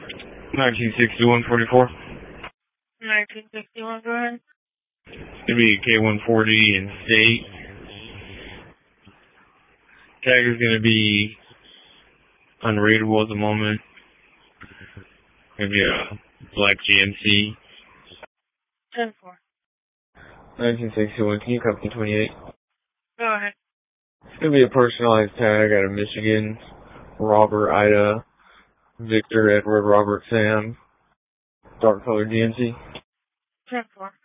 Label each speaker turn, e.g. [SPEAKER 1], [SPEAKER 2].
[SPEAKER 1] 1961-44.
[SPEAKER 2] 1961, go ahead.
[SPEAKER 1] It's going to be K140 in state. Tag is going to be unreadable at the moment. Going to be a black GMC.
[SPEAKER 2] 10-4.
[SPEAKER 1] 1961, can you copy 28?
[SPEAKER 2] Go ahead.
[SPEAKER 1] It's going to be a personalized tag out of Michigan. Robert, Ida, Victor, Edward, Robert, Sam. Dark colored GMC.
[SPEAKER 2] 10-4.